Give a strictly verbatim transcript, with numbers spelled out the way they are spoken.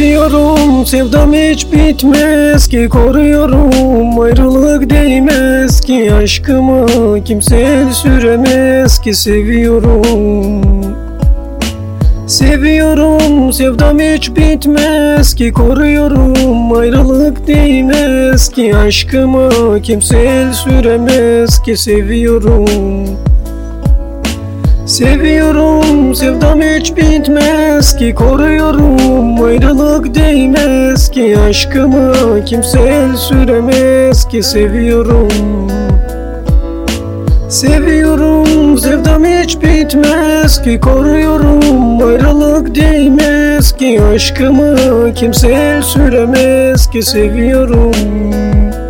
Seviyorum, sevdam hiç bitmez ki, koruyorum, ayrılık değmez ki, aşkımı kimse el süremez ki. Seviyorum, seviyorum, sevdam hiç bitmez ki, koruyorum, ayrılık değmez ki, aşkımı kimse el süremez ki. Seviyorum, seviyorum, sevdam hiç bitmez ki, koruyorum, ayrılık değmez ki, aşkımı kimse el süremez ki. Seviyorum, seviyorum, sevdam hiç bitmez ki, koruyorum, ayrılık değmez ki, aşkımı kimse el süremez ki. Seviyorum.